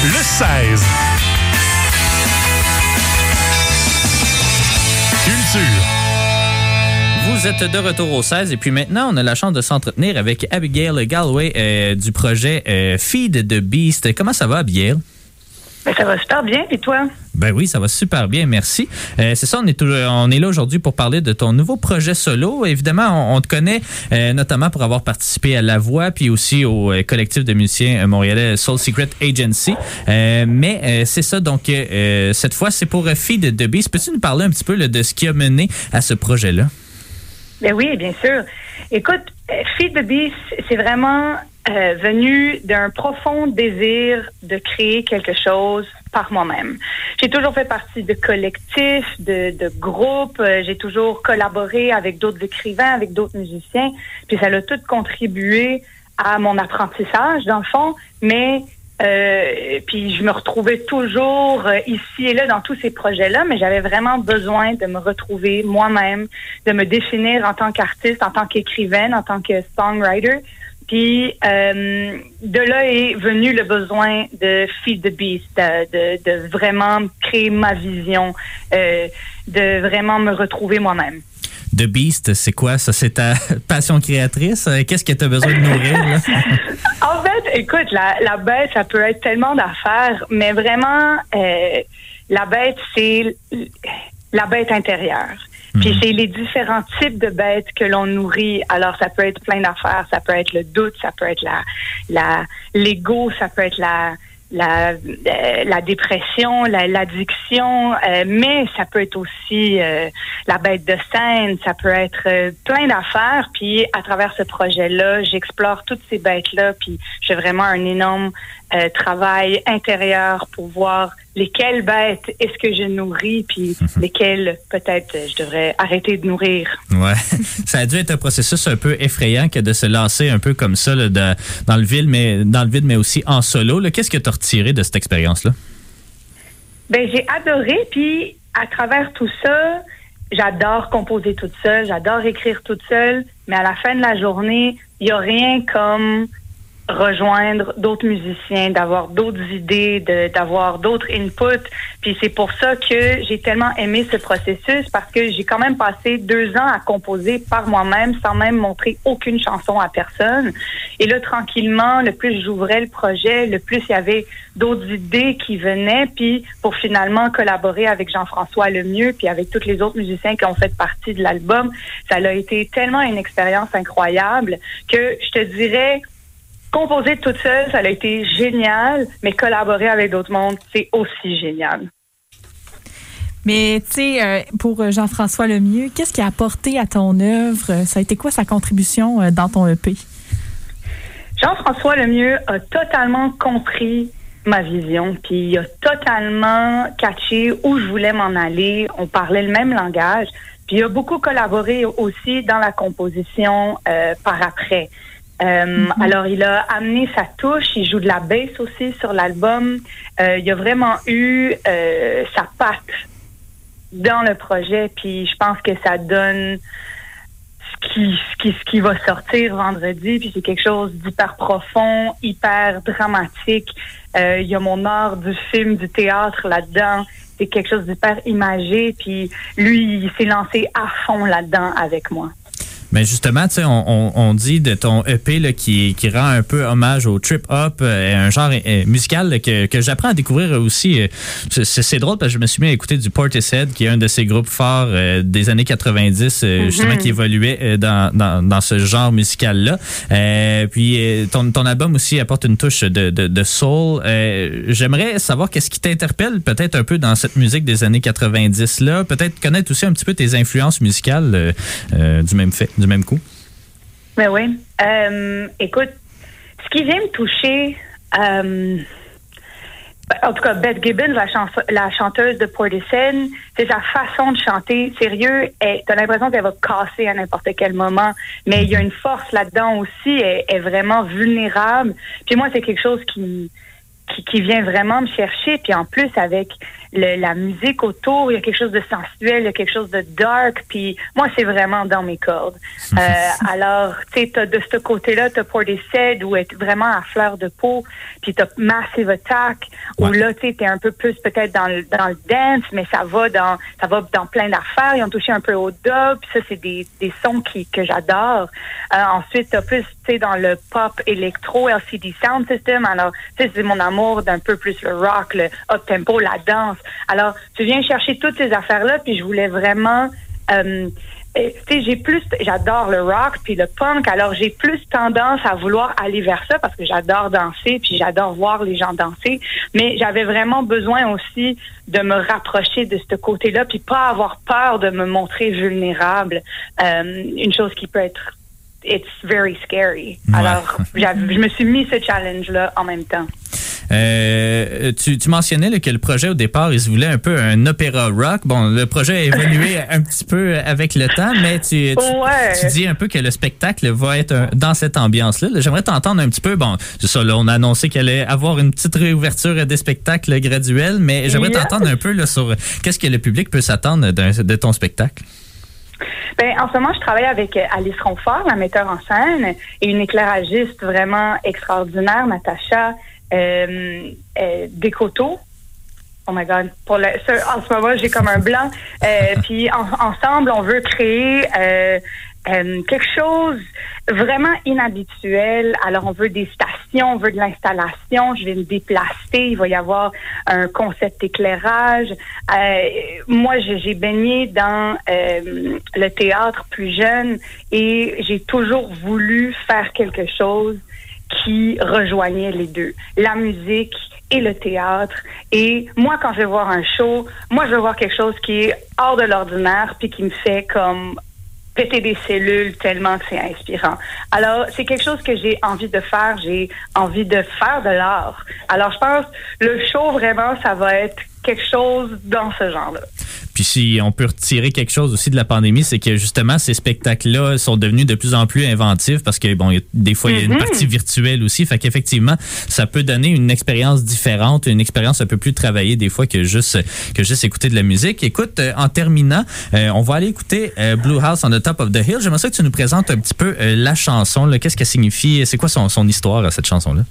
le 16. Culture. Vous êtes de retour au 16 et puis maintenant, on a la chance de s'entretenir avec Abigail Galloway du projet Feed the Beast. Comment ça va, Abigail? Ben, ça va super bien, et toi? Ben oui, ça va super bien, merci. C'est ça, on est là aujourd'hui pour parler de ton nouveau projet solo. Évidemment, on te connaît notamment pour avoir participé à La Voix, puis aussi au collectif de musiciens montréalais Soul Secret Agency. Mais c'est ça, donc cette fois, c'est pour Feed the Beast. Peux-tu nous parler un petit peu là, de ce qui a mené à ce projet-là? Ben oui, bien sûr. Écoute, Feed the Beast, c'est vraiment venu d'un profond désir de créer quelque chose par moi-même. J'ai toujours fait partie de collectifs, de groupes. J'ai toujours collaboré avec d'autres écrivains, avec d'autres musiciens. Puis ça a tout contribué à mon apprentissage, dans le fond. Mais puis je me retrouvais toujours ici et là dans tous ces projets-là, mais j'avais vraiment besoin de me retrouver moi-même, de me définir en tant qu'artiste, en tant qu'écrivaine, en tant que songwriter. Puis de là est venu le besoin de Feed the Beast, de vraiment créer ma vision, de vraiment me retrouver moi-même. The Beast, c'est quoi ça? C'est ta passion créatrice? Qu'est-ce que tu as besoin de nourrir, là? En fait, écoute, la bête, ça peut être tellement d'affaires, mais vraiment, la bête, c'est la bête intérieure. Puis c'est les différents types de bêtes que l'on nourrit. Alors, ça peut être plein d'affaires. Ça peut être le doute, ça peut être l'ego, ça peut être la dépression, l'addiction, mais ça peut être aussi la bête de scène, ça peut être plein d'affaires. Puis à travers ce projet-là, j'explore toutes ces bêtes-là, puis j'ai vraiment un énorme travail intérieur pour voir lesquelles bêtes est-ce que je nourris, puis lesquelles peut-être je devrais arrêter de nourrir. Ouais, ça a dû être un processus un peu effrayant que de se lancer un peu comme ça là, dans le vide, mais aussi en solo. Là. Qu'est-ce que tu as retiré de cette expérience-là? Ben, j'ai adoré, puis à travers tout ça, j'adore composer toute seule, j'adore écrire toute seule, mais à la fin de la journée, il n'y a rien comme rejoindre d'autres musiciens, d'avoir d'autres idées, d'avoir d'autres inputs. Puis c'est pour ça que j'ai tellement aimé ce processus, parce que j'ai quand même passé 2 ans à composer par moi-même sans même montrer aucune chanson à personne. Et là, tranquillement, le plus j'ouvrais le projet, le plus il y avait d'autres idées qui venaient, puis pour finalement collaborer avec Jean-François Lemieux, puis avec tous les autres musiciens qui ont fait partie de l'album, ça a été tellement une expérience incroyable que je te dirais, composer toute seule, ça a été génial, mais collaborer avec d'autres mondes, c'est aussi génial. Mais, tu sais, pour Jean-François Lemieux, qu'est-ce qui a apporté à ton œuvre? Ça a été quoi sa contribution dans ton EP? Jean-François Lemieux a totalement compris ma vision, puis il a totalement catché où je voulais m'en aller. On parlait le même langage, puis il a beaucoup collaboré aussi dans la composition par après. Alors, il a amené sa touche, il joue de la bass aussi sur l'album. Il a vraiment eu sa patte dans le projet, puis je pense que ça donne ce qui va sortir vendredi, puis c'est quelque chose d'hyper profond, hyper dramatique. Il y a mon art du film, du théâtre là-dedans. C'est quelque chose d'hyper imagé, puis lui, il s'est lancé à fond là-dedans avec moi. Mais justement, tu sais, on dit de ton EP là, qui rend un peu hommage au trip-hop, un genre musical là, que j'apprends à découvrir aussi. C'est drôle parce que je me suis mis à écouter du Portishead, qui est un de ces groupes forts des années 90, justement, qui évoluait dans ce genre musical-là. Puis ton album aussi apporte une touche de soul. J'aimerais savoir qu'est-ce qui t'interpelle peut-être un peu dans cette musique des années 90-là. Peut-être connaître aussi un petit peu tes influences musicales du même coup. Ben oui. Écoute, ce qui vient me toucher, en tout cas, Beth Gibbons, la chanteuse de Portishead, c'est sa façon de chanter. Sérieux, t'as l'impression qu'elle va casser à n'importe quel moment, mais il y a une force là-dedans aussi. Elle est vraiment vulnérable. Puis moi, c'est quelque chose qui qui vient vraiment me chercher. Puis en plus, avec la musique autour, il y a quelque chose de sensuel, il y a quelque chose de dark. Puis moi, c'est vraiment dans mes cordes. Alors, tu sais, de ce côté-là, t'as Portishead où est vraiment à fleur de peau. Puis t'as Massive Attack où là, tu sais, t'es un peu plus peut-être dans le dance, mais ça va dans plein d'affaires. Ils ont touché un peu au dub. Puis ça, c'est des sons que j'adore. Ensuite, t'as plus, tu sais, dans le pop électro, LCD Sound System. Alors, tu sais, c'est mon amour d'un peu plus le rock, le up-tempo, la danse. Alors, tu viens chercher toutes ces affaires-là, puis je voulais vraiment... tu sais, j'adore le rock puis le punk, alors j'ai plus tendance à vouloir aller vers ça parce que j'adore danser puis j'adore voir les gens danser, mais j'avais vraiment besoin aussi de me rapprocher de ce côté-là puis pas avoir peur de me montrer vulnérable. Une chose qui peut être... It's very scary. Ouais. Alors, je me suis mis ce challenge-là en même temps. Tu mentionnais là, que le projet, au départ, il se voulait un peu un opéra rock. Bon, le projet a évolué un petit peu avec le temps, mais tu dis un peu que le spectacle va être dans cette ambiance-là. J'aimerais t'entendre un petit peu. Bon, c'est ça, là, on a annoncé qu'elle allait avoir une petite réouverture des spectacles graduels, mais j'aimerais t'entendre un peu là, sur qu'est-ce que le public peut s'attendre de ton spectacle. Ben, en ce moment, je travaille avec Alice Ronfort, la metteur en scène, et une éclairagiste vraiment extraordinaire, Natacha Descoteaux. Oh my God. En ce moment, j'ai comme un blanc. Puis ensemble, on veut créer quelque chose vraiment inhabituel. Alors, on veut des stations, on veut de l'installation. Je vais me déplacer. Il va y avoir un concept d'éclairage. Moi, j'ai baigné dans le théâtre plus jeune et j'ai toujours voulu faire quelque chose qui rejoignait les deux, la musique et le théâtre. Et moi, quand je vais voir un show, moi, je vais voir quelque chose qui est hors de l'ordinaire puis qui me fait comme péter des cellules tellement que c'est inspirant. Alors, c'est quelque chose que j'ai envie de faire. J'ai envie de faire de l'art. Alors, je pense le show, vraiment, ça va être quelque chose dans ce genre-là. Puis si on peut retirer quelque chose aussi de la pandémie, c'est que justement, ces spectacles-là sont devenus de plus en plus inventifs parce que, bon, des fois, il y a une partie virtuelle aussi. Fait qu'effectivement, ça peut donner une expérience différente, une expérience un peu plus travaillée des fois que juste écouter de la musique. Écoute, en terminant, on va aller écouter Blue House on the Top of the Hill. J'aimerais ça que tu nous présentes un petit peu la chanson. Là. Qu'est-ce qu'elle signifie? C'est quoi son histoire, cette chanson-là?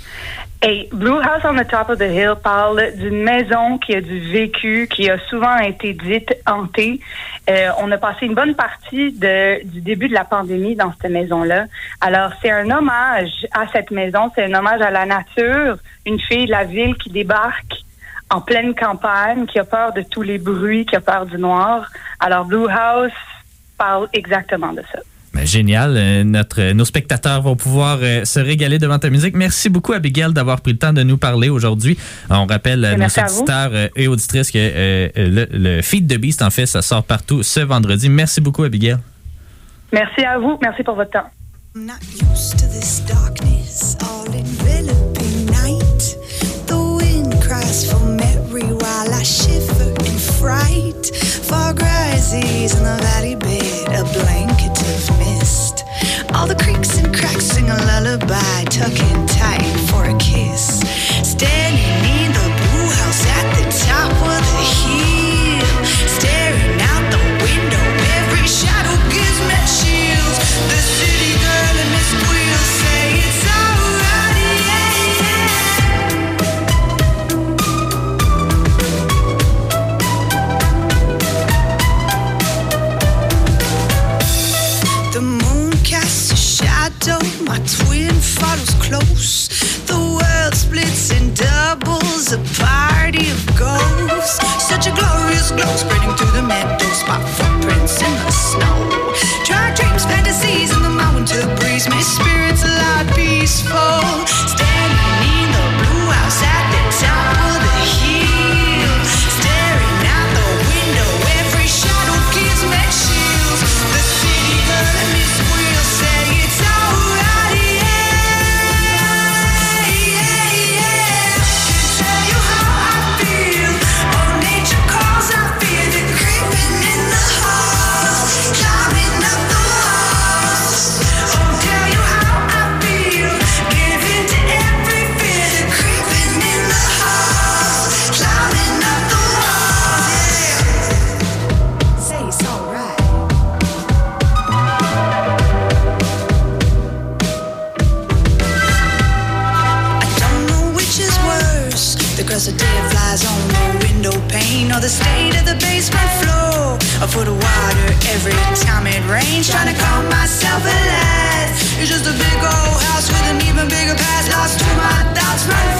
Hey, Blue House on the Top of the Hill parle d'une maison qui a du vécu, qui a souvent été dite hantée. On a passé une bonne partie du début de la pandémie dans cette maison-là. Alors, c'est un hommage à cette maison, c'est un hommage à la nature, une fille de la ville qui débarque en pleine campagne, qui a peur de tous les bruits, qui a peur du noir. Alors, Blue House parle exactement de ça. Ben, génial. Nos spectateurs vont pouvoir se régaler devant ta musique. Merci beaucoup, Abigail, d'avoir pris le temps de nous parler aujourd'hui. On rappelle à nos auditeurs et auditrices que le Feed the Beast, en fait, ça sort partout ce vendredi. Merci beaucoup, Abigail. Merci à vous. Merci pour votre temps. I'm not used to this darkness, all enveloping night. The wind cries for Mary while I shiver in fright. Fog rises in the valley bed, a blanket of mist. All the creaks and cracks sing a lullaby, tucking tight for a kiss. Standing in the blue house at the top of the hill, staring out the window, every shadow gives me chills. The city girl and Miss Quill say it's alright, The moon casts a shadow, my twin follows close. Cause the dead flies on the window pane, or the state of the basement floor, a foot of water every time it rains, trying to call myself alive. It's just a big old house with an even bigger past, lost to my thoughts, run